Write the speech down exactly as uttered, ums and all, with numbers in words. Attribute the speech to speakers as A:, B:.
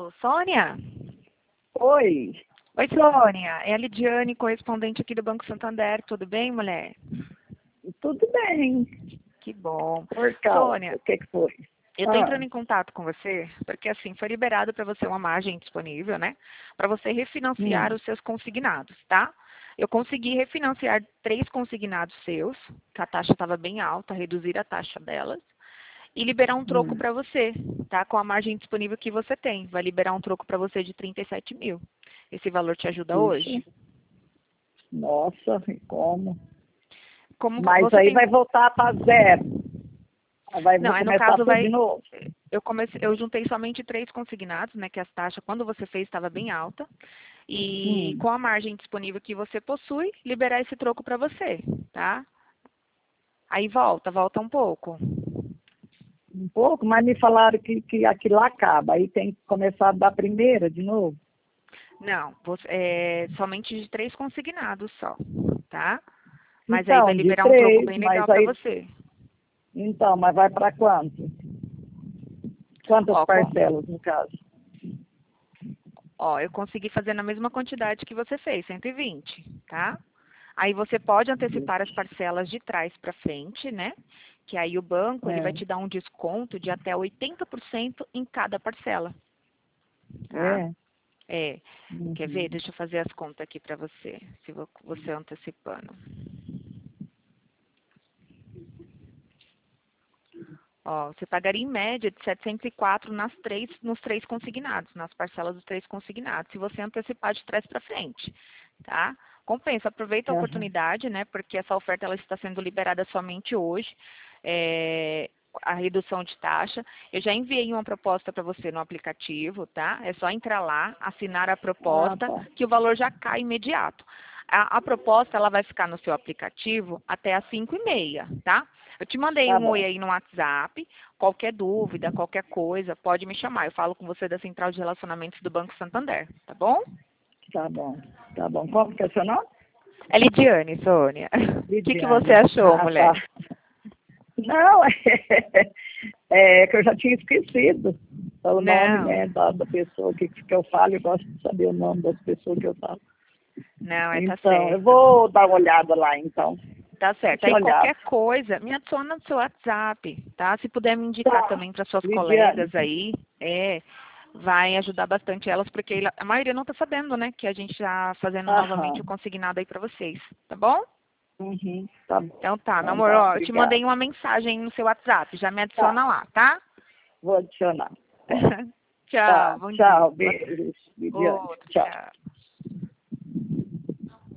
A: Alô, Sônia?
B: Oi,
A: Oi, Sônia. É a Lidiane, correspondente aqui do Banco Santander. Tudo bem, mulher?
B: tudo bem?
A: Que bom.
B: Por causa,
A: Sônia,
B: o que que foi?
A: eu tô
B: Ah,
A: entrando em contato com você porque, assim, foi liberado para você uma margem disponível, né? Para você refinanciar
B: hum,
A: os seus consignados, tá? Eu consegui refinanciar três consignados seus, que a taxa estava bem alta, reduzir a taxa delas, e liberar um troco
B: hum.
A: para você, tá? Com a margem disponível que você tem. Vai liberar um troco para você de trinta e sete mil. Esse valor te ajuda hoje?
B: Isso, nossa, e como?
A: Como
B: Mas
A: você
B: aí
A: tem
B: vai
A: um...
B: voltar para zero. Vai,
A: Não,
B: vou
A: aí no
B: começar
A: caso
B: tudo de
A: vai...
B: novo.
A: Eu, comecei, eu juntei somente três consignados, né? Que as taxas, quando você fez, estava bem alta. E
B: Hum,
A: com a margem disponível que você possui, liberar esse troco para você, tá? Aí volta, volta um pouco.
B: um pouco, mas me falaram que, que aquilo acaba. Aí tem que começar da primeira de novo.
A: Não, você, é somente de três consignados só, tá? Mas aí vai
B: Então, de
A: liberar um troco
B: três,
A: bem
B: mas
A: legal para
B: aí.
A: você.
B: Então, mas vai para quanto? Quantas
A: Ó, com,
B: parcelas, no caso?
A: ó, eu consegui fazer na mesma quantidade que você fez, cento e vinte, tá? Aí você pode antecipar as parcelas de trás para frente, né? Que aí o banco ele vai
B: É,
A: te dar um desconto de até oitenta por cento em cada parcela, tá?
B: é.
A: É, quer ver?
B: Uhum.
A: Deixa eu fazer as contas aqui para você, se vo- você antecipando. Ó, você pagaria em média de setecentos e quatro nas três, nos três consignados, nas parcelas dos três consignados, se você antecipar de trás para frente, tá? Compensa, aproveita a
B: Aham.
A: oportunidade, né? Porque essa oferta ela está sendo liberada somente hoje. É, a redução de taxa. Eu já enviei uma proposta para você no aplicativo, tá? É só entrar lá, assinar a
B: Ah,
A: proposta,
B: tá.
A: que o valor já cai imediato. A, a proposta ela vai ficar no seu aplicativo até às cinco e meia, tá? Eu te mandei
B: Tá
A: um oi
B: bom.
A: aí no WhatsApp. Qualquer dúvida, qualquer coisa, pode me chamar. Eu falo com você da Central de Relacionamentos do Banco Santander, tá bom?
B: Tá bom. Tá bom. Como que é seu nome?
A: É Lidiane, Sônia. O que, que você
B: Lidiane.
A: achou,
B: Ah, tá.
A: mulher?
B: Não, é, é que eu já tinha esquecido o nome,
A: Não,
B: né, da, da pessoa que, que eu falo. Eu gosto de saber o nome das pessoas que eu falo.
A: não, é tá
B: Então, eu
A: certo.
B: vou dar uma olhada lá, então.
A: Tá certo.
B: Deixa eu
A: Aí
B: olhar.
A: qualquer coisa, me adiciona no seu WhatsApp, tá? Se puder me indicar
B: Tá.
A: também para suas
B: Lidiane.
A: colegas aí, é, vai ajudar bastante elas, porque ele- a maioria não tá sabendo, né, que a gente tá fazendo novamente o
B: Aham.
A: consignado aí para vocês, tá bom?
B: Uhum. Tá bom.
A: Então tá, meu
B: Então
A: amor,
B: tá.
A: ó, eu te
B: Obrigada.
A: mandei uma mensagem no seu WhatsApp, já me
B: Tá.
A: adiciona lá, tá?
B: Vou adicionar. Pode.
A: Tchau,
B: Tá.
A: bom dia.
B: Tchau. Beijos. Lidiane.
A: Outro,
B: Tchau.
A: tchau.